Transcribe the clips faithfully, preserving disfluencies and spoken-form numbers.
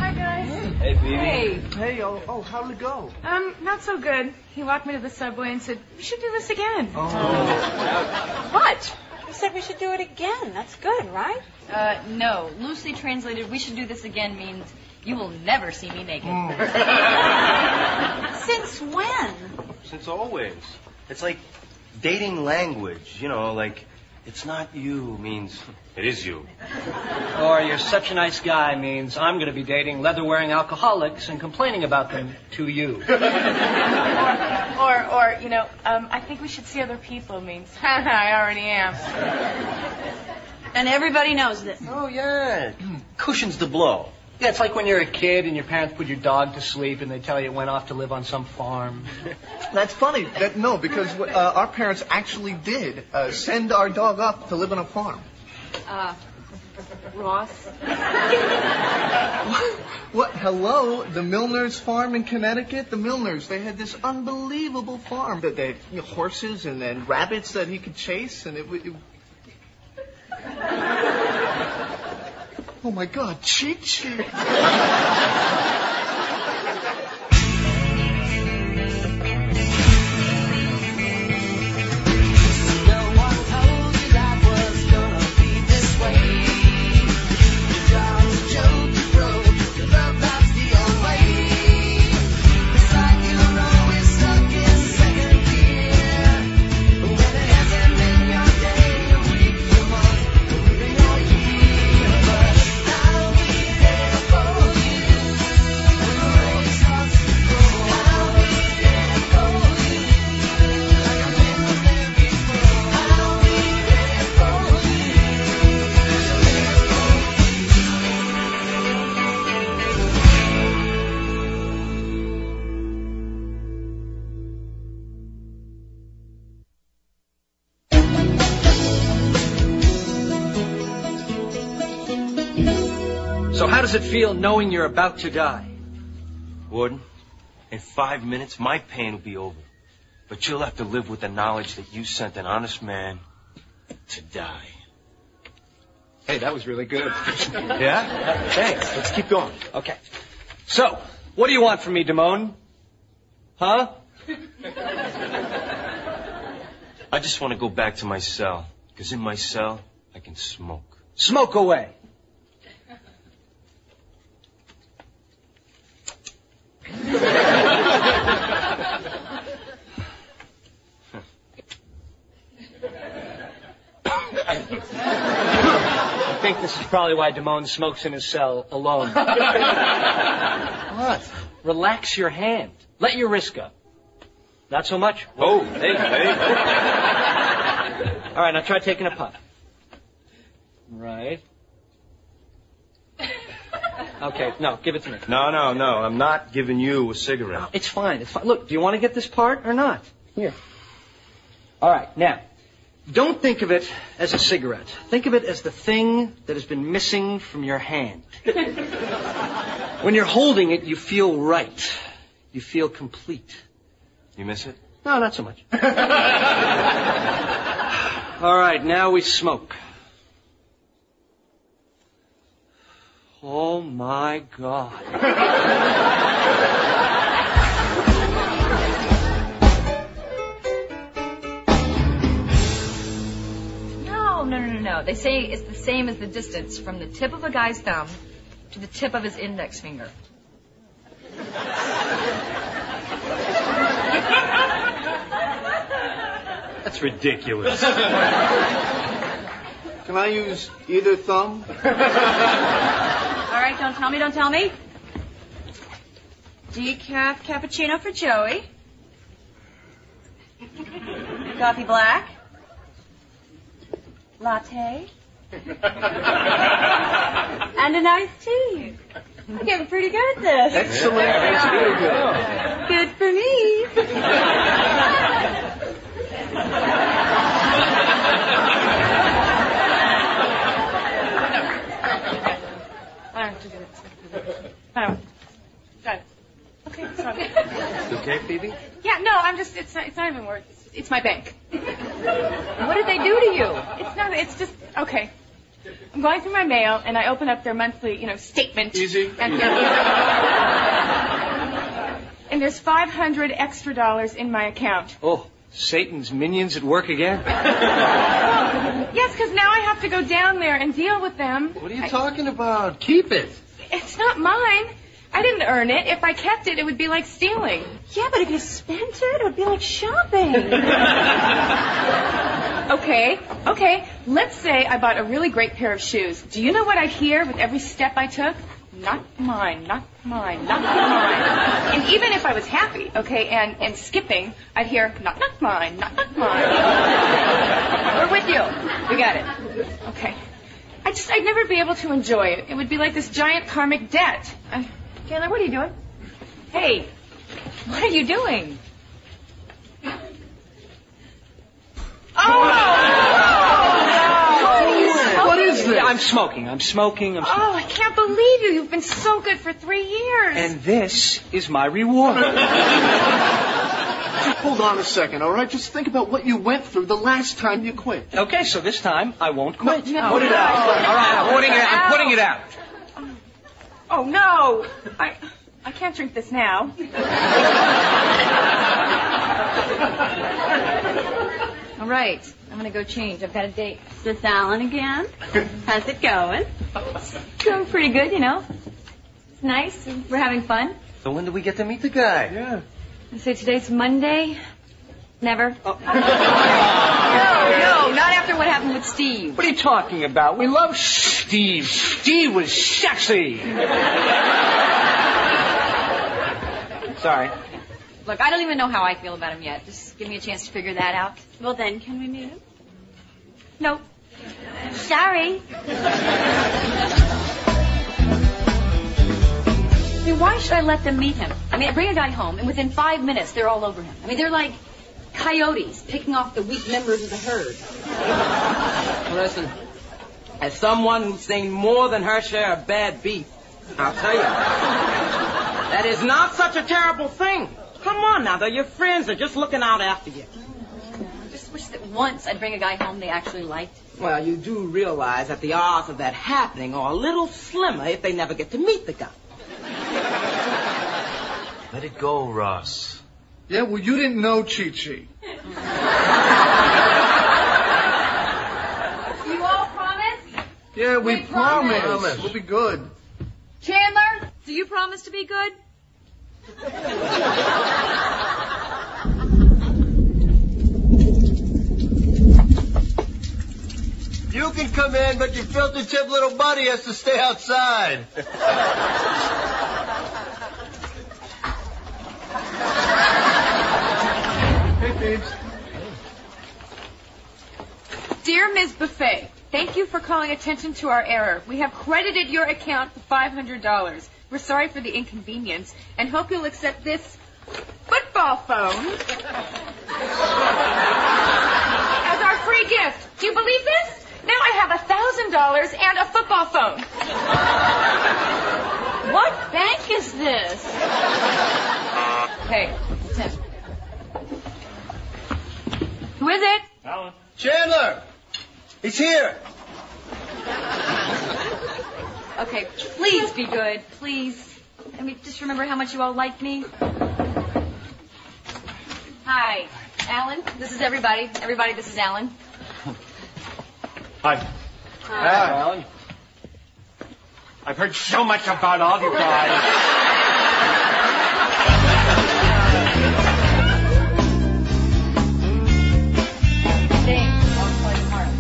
Hi, guys. Hey, Phoebe. Hey. Hey, oh, oh, how did it go? Um, not so good. He walked me to the subway and said, we should do this again. Oh. What? He said we should do it again. That's good, right? Uh, no. Loosely translated, we should do this again means you will never see me naked. Mm. Since when? Since always. It's like dating language, you know, like, it's not you means it is you. Or you're such a nice guy means I'm going to be dating leather-wearing alcoholics and complaining about them to you. or, or, or, you know, um, I think we should see other people means, I already am. And everybody knows this. Oh, yeah. Cushions the blow. Yeah, it's like when you're a kid and your parents put your dog to sleep and they tell you it went off to live on some farm. That's funny. That no, because uh, our parents actually did uh, send our dog up to live on a farm. Uh, Ross? What? Hello? The Milner's farm in Connecticut? The Milners, they had this unbelievable farm that they had, you know, horses and then rabbits that he could chase, and it would... It... Oh, my God, Cheech. So how does it feel knowing you're about to die? Warden, in five minutes, my pain will be over. But you'll have to live with the knowledge that you sent an honest man to die. Hey, that was really good. Yeah? Thanks. Let's keep going. Okay. So, what do you want from me, Damone? Huh? I just want to go back to my cell. Because in my cell, I can smoke. Smoke away. I think this is probably why Damone smokes in his cell alone. What? Relax your hand. Let your wrist go. Not so much? Oh, hey, hey. All right, now try taking a puff. Right. Okay, no, give it to me. No, no, no. I'm not giving you a cigarette. No, it's fine. It's fine. Look, do you want to get this part or not? Here. All right, now, don't think of it as a cigarette. Think of it as the thing that has been missing from your hand. When you're holding it, you feel right. You feel complete. You miss it? No, not so much. All right, now we smoke. Oh, my God. No, no, no, no, no. They say it's the same as the distance from the tip of a guy's thumb to the tip of his index finger. That's ridiculous. Can I use either thumb? All right, don't tell me, don't tell me. Decaf cappuccino for Joey. Coffee black. Latte. And a nice tea. I'm getting pretty good at this. Excellent. That's really good. Good for me. I don't have to do it. I don't. Got it. Okay, it's fine. You okay, Phoebe? Yeah, no, I'm just, it's not, it's not even worth it. It's, it's my bank. What did they do to you? It's not, it's just, okay. I'm going through my mail, and I open up their monthly, you know, statement. Easy. And, and there's five hundred extra dollars in my account. Oh, Satan's minions at work again? Yes, because now I have to go down there and deal with them. What are you I, talking about? Keep it. It's not mine. I didn't earn it. If I kept it, it would be like stealing. Yeah, but if you spent it, it would be like shopping. Okay, okay. Let's say I bought a really great pair of shoes. Do you know what I'd hear with every step I took? Not mine, not mine, not mine. And even if I was happy, okay, and, and skipping, I'd hear, not, not mine, not, not mine. We're with you. We got it. Okay. I just, I'd never be able to enjoy it. It would be like this giant karmic debt. I, Chandler, what are you doing? Hey, what are you doing? Oh, no! What is this? I'm smoking. I'm smoking. I'm smoking. Oh, I can't believe you. You've been so good for three years. And this is my reward. Hold on a second, all right? Just think about what you went through the last time you quit. Okay, so this time I won't quit. No. Put it out. All right, I'm putting it, I'm putting it out. Oh, no. I I can't drink this now. All right, I'm gonna go change. I've got a date. Miss Allen again? How's it going? Doing pretty good, you know. It's nice. We're having fun. So when do we get to meet the guy? Yeah. I say today's Monday. Never. Oh. No, no, not after what happened with Steve. What are you talking about? We love Steve. Steve was sexy. Sorry. Look, I don't even know how I feel about him yet. Just give me a chance to figure that out. Well, then, can we meet him? Nope. Sorry. I mean, why should I let them meet him? I mean, I bring a guy home, and within five minutes, they're all over him. I mean, they're like coyotes picking off the weak members of the herd. Listen, as someone who's seen more than her share of bad beef, I'll tell you, that is not such a terrible thing. Come on now, they're your friends. They're just looking out after you. I just wish that once I'd bring a guy home they actually liked. Well, you do realize that the odds of that happening are a little slimmer if they never get to meet the guy. Let it go, Ross. Yeah, well, you didn't know Chi-Chi. You all promise? Yeah, we, We promise. promise. We'll be good. Chandler, do you promise to be good? You can come in, but your filter tip little buddy has to stay outside. Hey, babes. Dear Miz Buffet, thank you for calling attention to our error. We have credited your account for five hundred dollars. We're sorry for the inconvenience and hope you'll accept this football phone as our free gift. Do you believe this? Now I have a thousand dollars and a football phone. What bank is this? Hey, Tim. Who is it? Alan. Chandler! He's here! Okay, please be good, please. I mean, just remember how much you all like me. Hi, Alan. This is everybody. Everybody, this is Alan. Hi. Hi, Alan. I've heard so much about all you guys. Thanks. I'll call you tomorrow.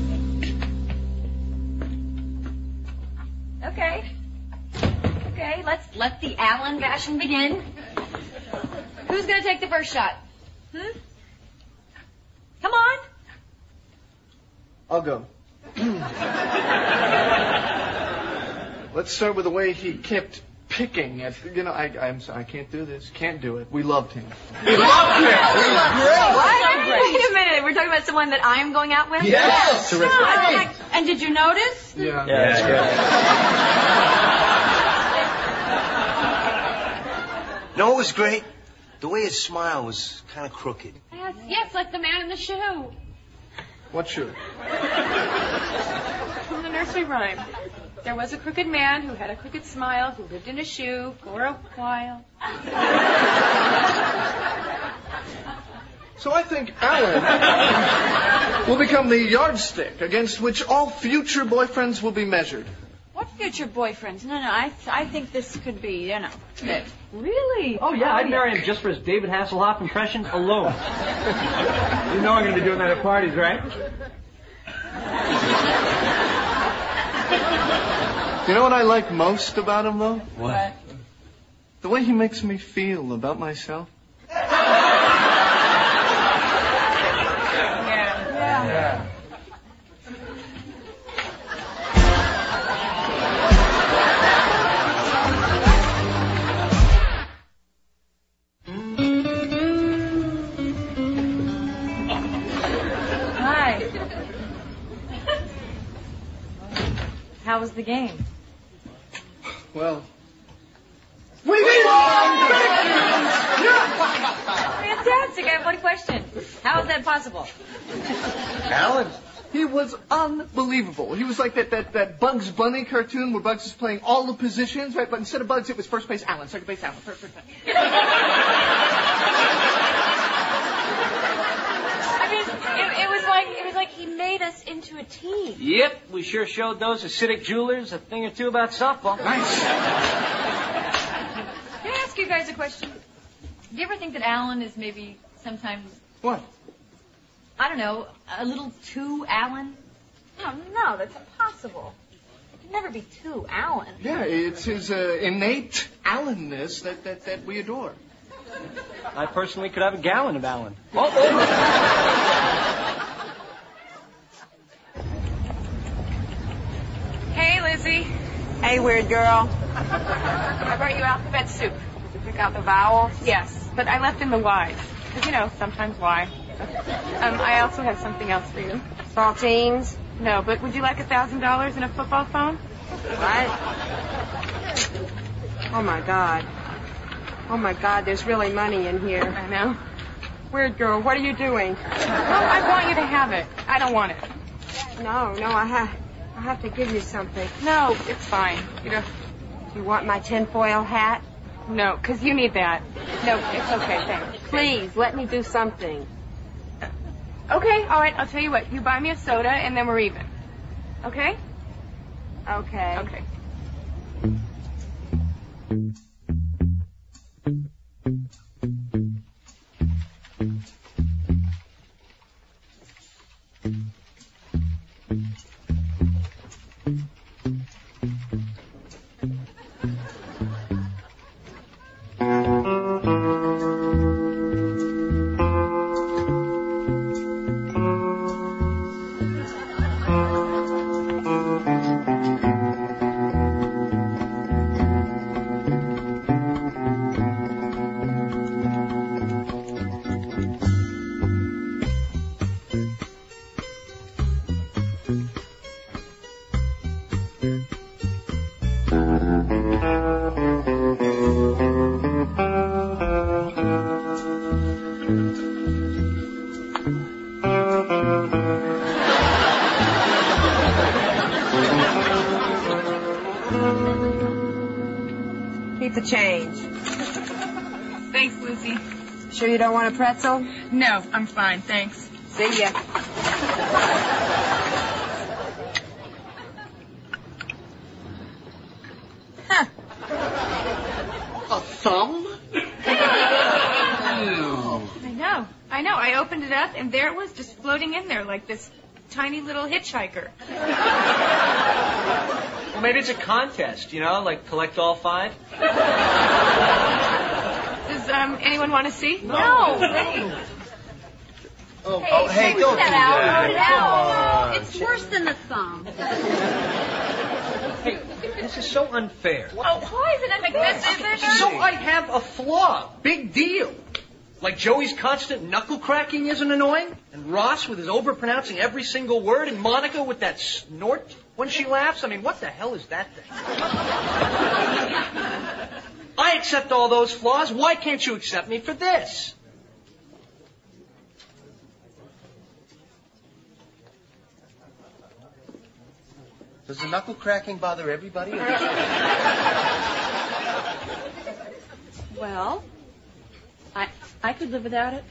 Okay. Okay, let's let the Alan bashing begin. Who's gonna take the first shot? Hmm? Come on. I'll go. Let's start with the way he kept picking at, you know, I, I'm sorry, I can't do this. Can't do it. We loved him. We loved him! What? Wait a minute. We're talking about someone that I'm going out with? Yes! Terrific. Great. And did you notice? Yeah. Yeah, that's great. No, it was great. The way his smile was kind of crooked. Yes, yes, like the man in the shoe. What shoe? From the nursery rhyme. There was a crooked man who had a crooked smile who lived in a shoe for a while. So I think Alan will become the yardstick against which all future boyfriends will be measured. What future boyfriends? No, no, I I think this could be, you know, it. Really? Oh, yeah, I'd marry him just for his David Hasselhoff impression alone. You know I'm going to be doing that at parties, right? You know what I like most about him, though? What? The way he makes me feel about myself. Yeah. Hi. How was the game? Well, we won! Fantastic. I have one question. How is that possible? Alan, he was unbelievable. He was like that, that, that Bugs Bunny cartoon where Bugs is playing all the positions, right? But instead of Bugs, it was first base Alan, second base Alan, third base Alan. I mean, it, it was like it was like he made us into a team. Yep, we sure showed those acidic jewelers a thing or two about softball. Nice. Can I ask you guys a question? Do you ever think that Alan is maybe sometimes, What? I don't know, a little too Alan? No, no, that's impossible. It can never be too Alan. Yeah, it's his uh, innate Allenness that, that, that we adore. I personally could have a gallon of Alan. Hey, Lizzie. Hey, weird girl. I brought you alphabet soup. Did you pick out the vowels? Yes, but I left in the Y's. Because, you know, sometimes Y. Um, I also have something else for you. Saltines? No, but would you like a thousand dollars in a football phone? What? Oh, my God. Oh, my God, there's really money in here. I know. Weird girl, what are you doing? Well, I want you to have it. I don't want it. No, no, I have, I have to give you something. No, it's fine. You know, You want my tinfoil hat? no, because you need that. No, it's okay, thanks. Please, let me do something. Okay, all right, I'll tell you what. You buy me a soda, and then we're even. Okay? Okay. Okay. Keep the change. Thanks, Lucy. Sure you don't want a pretzel? No, I'm fine, thanks. See ya. Huh. A thumb? I know, I know. I opened it up, and there it was, just floating in there like this tiny little hitchhiker. Well, maybe it's a contest, you know, like collect all five. Does um, anyone want to see? No, thanks. Oh, hey, oh, hey don't do that out. Put it that. out. It's worse than the thumb. Hey, this is so unfair. Oh, why is it like this? Is it? So I have a flaw. Big deal. Like Joey's constant knuckle cracking isn't annoying, and Ross with his overpronouncing every single word, and Monica with that snort when she laughs. I mean, what the hell is that thing? I accept all those flaws. Why can't you accept me for this? Does the knuckle cracking bother everybody? Or Well, I I could live without it.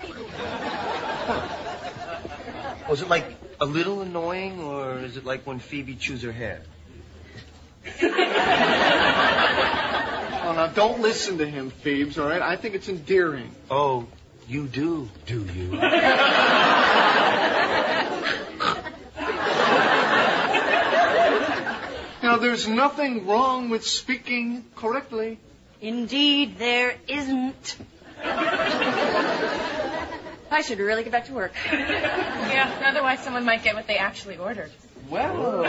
Was it like a little annoying, or is it like when Phoebe chews her hair? Oh, now, don't listen to him, Phoebes, all right? I think it's endearing. Oh, you do, do you? Now, there's nothing wrong with speaking correctly. Indeed, there isn't. I should really get back to work. Yeah, otherwise someone might get what they actually ordered. Well.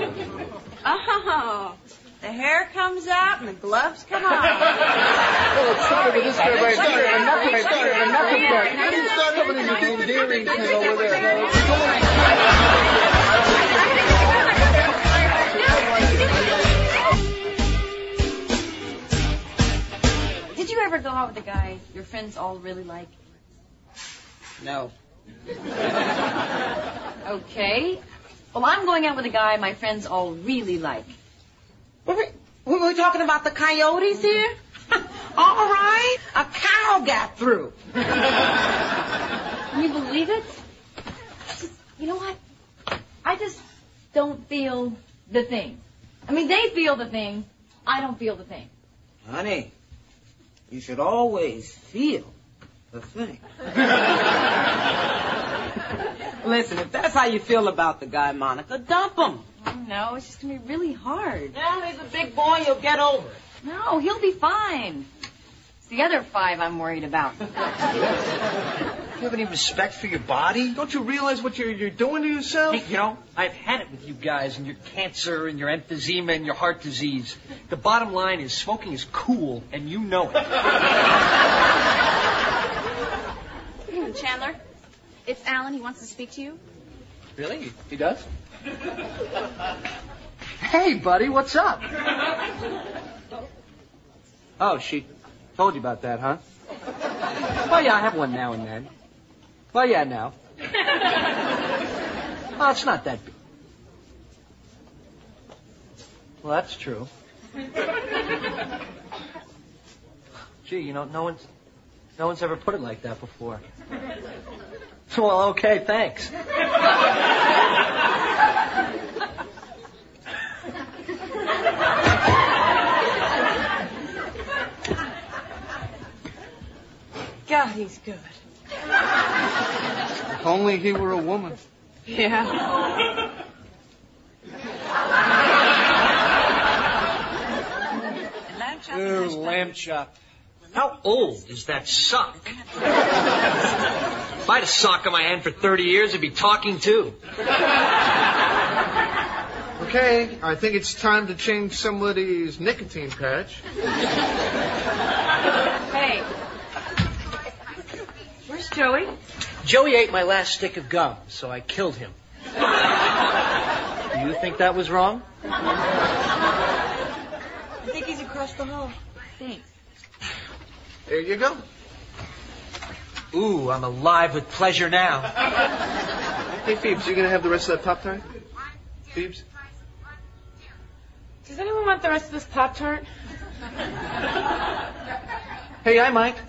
Oh, the hair comes out and the gloves come on. Well, it started with this guy right here. And nothing started. And nothing started. And then somebody's endearing thing over there. Did you ever go out with a guy your friends all really like? No. Okay. Well, I'm going out with a guy my friends all really like. Were we, were we talking about the coyotes here? All right. A cow got through. Can you believe it? Just, you know what? I just don't feel the thing. I mean, they feel the thing. I don't feel the thing. Honey, you should always feel the thing. Listen, if that's how you feel about the guy, Monica, dump him. No, it's just going to be really hard. Well, he's a big boy. You'll get over it. No, he'll be fine. It's the other five I'm worried about. You have any respect for your body? Don't you realize what you're, you're doing to yourself? Hey, you know, I've had it with you guys and your cancer and your emphysema and your heart disease. The bottom line is smoking is cool, and you know it. Chandler, it's Alan. He wants to speak to you. Really? He does? Hey, buddy, what's up? Oh, she told you about that, huh? Well, yeah, I have one now and then. Well, yeah, now. Oh, it's not that big. Well, that's true. Gee, you know, no one's, no one's ever put it like that before. Well, okay, thanks. God, he's good. If only he were a woman. Yeah. Ooh, lamb chop. How old is that sock? If I had a sock on my hand for thirty years, it'd be talking too. Okay, I think it's time to change somebody's nicotine patch. Hey. Where's Joey? Joey ate my last stick of gum, so I killed him. Do you think that was wrong? I think he's across the hall. Thanks. There you go. Ooh, I'm alive with pleasure now. Hey, Phoebes, you gonna have the rest of that Pop-Tart? Phoebes? Does anyone want the rest of this Pop-Tart? Hey, I might.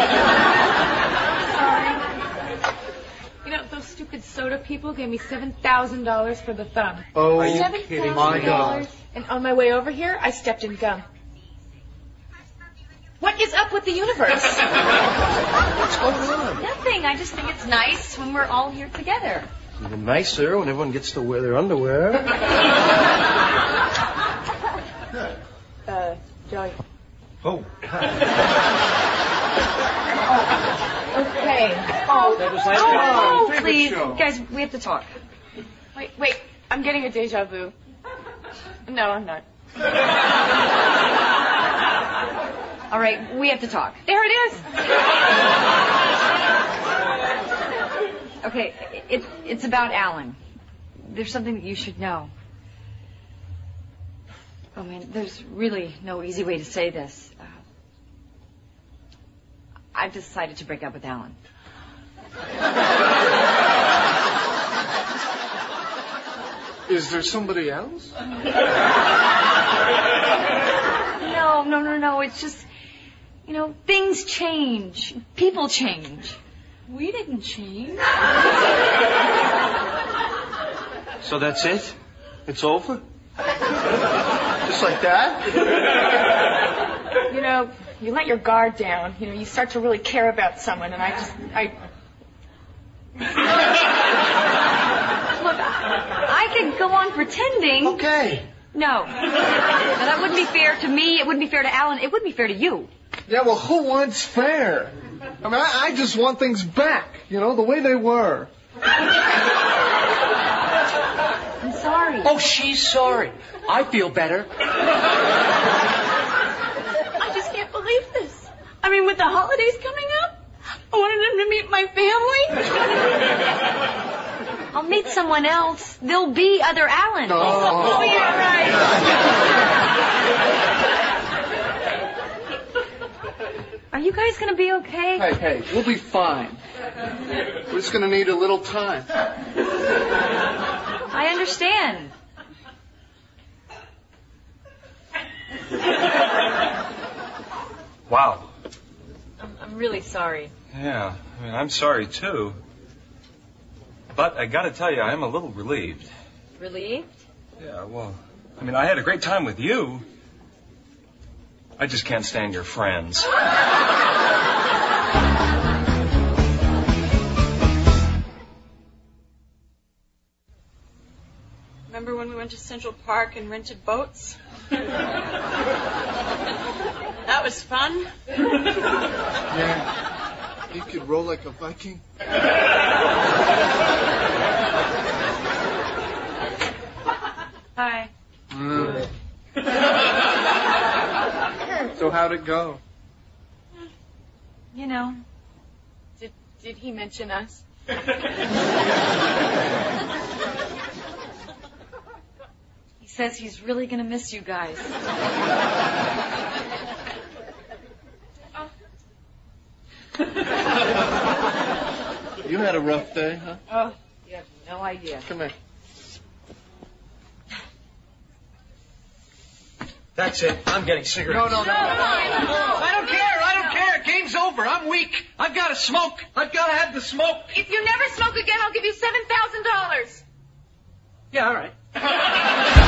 Sorry. You know, those stupid soda people gave me seven thousand dollars for the thumb. Oh, Are you seven kidding? My God. And on my way over here, I stepped in gum. What is up with the universe? What's going on? Nothing. I just think it's nice when we're all here together. Even nicer when everyone gets to wear their underwear. Uh, Joey. Oh, God. Okay. Oh, That was like, Oh, favorite please. show. Guys, we have to talk. wait, wait. I'm getting a deja vu. No, I'm not. All right, we have to talk. There it is. Okay, it, it's about Alan. There's something that you should know. Oh, man, there's really no easy way to say this. Uh, I've decided to break up with Alan. Is there somebody else? No, no, no, no. It's just, you know, things change. People change. We didn't change. So that's it? It's over? Just like that? You know, you let your guard down. You know, you start to really care about someone, and I just, I... Look, I could go on pretending. Okay. No. Now, that wouldn't be fair to me. It wouldn't be fair to Alan. It wouldn't be fair to you. Yeah, well, who wants fair? I mean, I, I just want things back, you know, the way they were. I'm sorry. Oh, she's sorry. I feel better. I just can't believe this. I mean, with the holidays coming up, I wanted him to meet my family. I'll meet someone else. There'll be other Allens. Oh, Oh, yeah, right. Are you guys going to be okay? Hey, hey, we'll be fine. We're just going to need a little time. I understand. Wow. I'm, I'm really sorry. Yeah, I mean, I'm sorry, too. But I gotta tell you, I am a little relieved. Relieved? Yeah, well, I mean, I had a great time with you. I just can't stand your friends. Remember when we went to Central Park and rented boats? That was fun. Yeah. You could roll like a Viking. Hi. Mm. So how'd it go? You know. Did, did he mention us? He says he's really going to miss you guys. You had a rough day, huh? Oh, you have no idea. Come here. That's it. I'm getting cigarettes. No, no, no. I don't care. I don't care. Game's over. I'm weak. I've got to smoke. I've got to have the smoke. If you never smoke again, I'll give you seven thousand dollars. Yeah, all right.